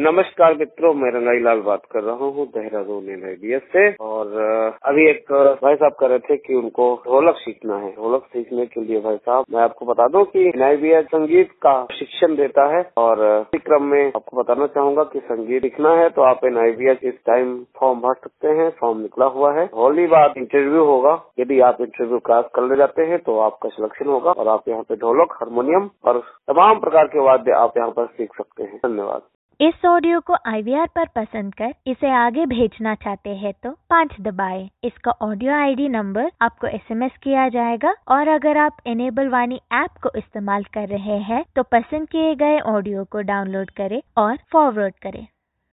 नमस्कार मित्रों, मैं रंगाई लाल बात कर रहा हूँ देहरादून NIBS से। और अभी एक भाई साहब कह रहे थे कि उनको ढोलक सीखना है। ढोलक सीखने के लिए भाई साहब मैं आपको बता दूं कि NIBS संगीत का शिक्षण देता है। और इसी क्रम में आपको बताना चाहूंगा कि संगीत सीखना है तो आप NIBS इस टाइम फॉर्म भर सकते हैं। फॉर्म निकला हुआ है। होली बाद इंटरव्यू होगा। यदि आप इंटरव्यू क्रॉस कर ले जाते हैं तो आपका सिलेक्शन होगा और आप यहाँ पे ढोलक, हारमोनियम और तमाम प्रकार के वाद्य आप यहाँ पर सीख सकते हैं। धन्यवाद। इस ऑडियो को IVR पर पसंद कर इसे आगे भेजना चाहते हैं तो 5 दबाएं। इसका ऑडियो ID नंबर आपको SMS किया जाएगा। और अगर आप इनेबल वाणी ऐप को इस्तेमाल कर रहे हैं तो पसंद किए गए ऑडियो को डाउनलोड करें और फॉरवर्ड करें।